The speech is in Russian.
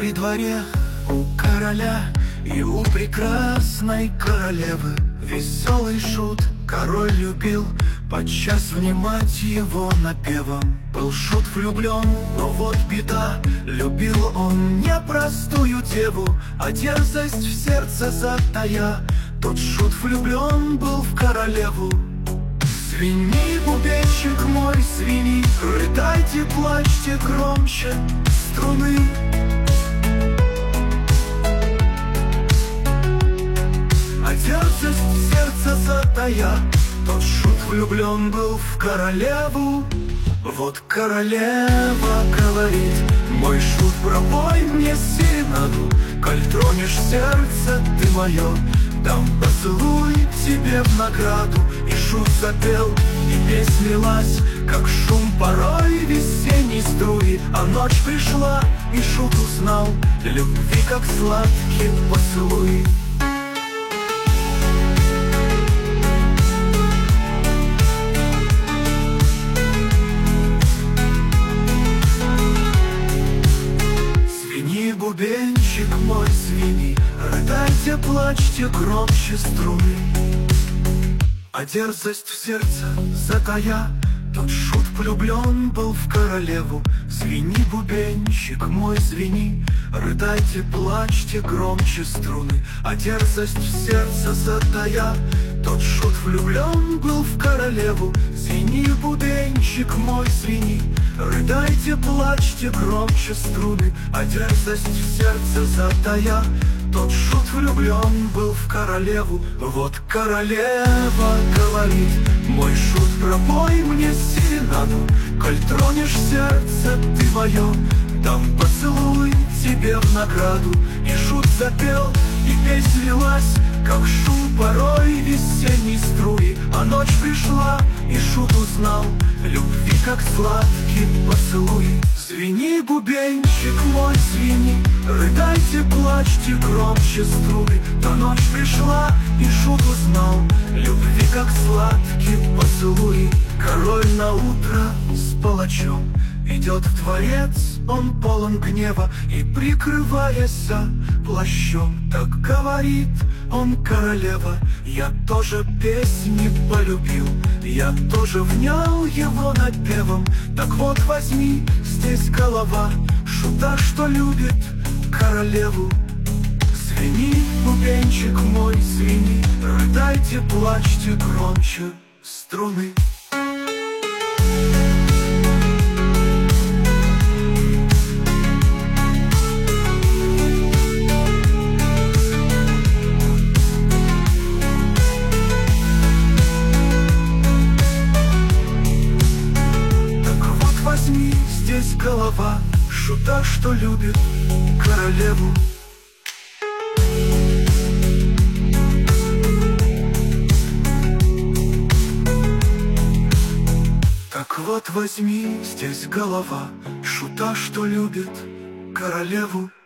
При дворе у короля и у прекрасной королевы веселый шут король любил подчас внимать его напевом. Был шут влюблен, но вот беда, любил он не простую деву, а дерзость в сердце затая. Тот шут влюблен был в королеву. Свини, бубенчик мой, свини, рыдайте, плачьте громче струны. А дерзость в сердце затая, тот шут влюблен был в королеву. Вот королева говорит: мой шут, пропой мне серенаду, коль тронешь сердце ты мое, дам поцелуй тебе в награду. И шут запел, и песнь лилась, как шум порой весенней струи. А ночь пришла, и шут узнал любви, как сладкий поцелуй. Свини, бубенчик мой, свини, рыдайте, плачьте громче струны. А дерзость в сердце затая, тот шут влюблен был в королеву. Звени, бубенчик мой, звени, рыдайте, плачьте громче струны. А дерзость в сердце затая, тот шут влюблен был в королеву. Звени, бубенчик мой, звени, рыдайте, плачьте громче струны. А дерзость в сердце затая, тот шут влюблен был в королеву. Вот королева говорит: мой шут, пропой мне серенаду, коль тронешь сердце ты мое, дам поцелуй тебе в награду. И шут запел, и песнь лилась, как шум порой весенней струи. А ночь пришла, и шут узнал любви, как сладкий поцелуй. Звени, бубенчик мой, звени, рыдайте, плачьте громче струны. То ночь пришла, и шут узнал любви, как сладкий поцелуй. Король наутро с палачом идет в дворец, он полон гнева, и, прикрываясь плащом, так говорит он: королева, я тоже песни полюбил, я тоже внял его напевом. Так вот возьми, здесь голова шута, что любит королеву. Звени, бубенчик мой, звени, рыдайте, плачьте громче струны. Здесь голова шута, что любит королеву. Так вот возьми, здесь голова шута, что любит королеву.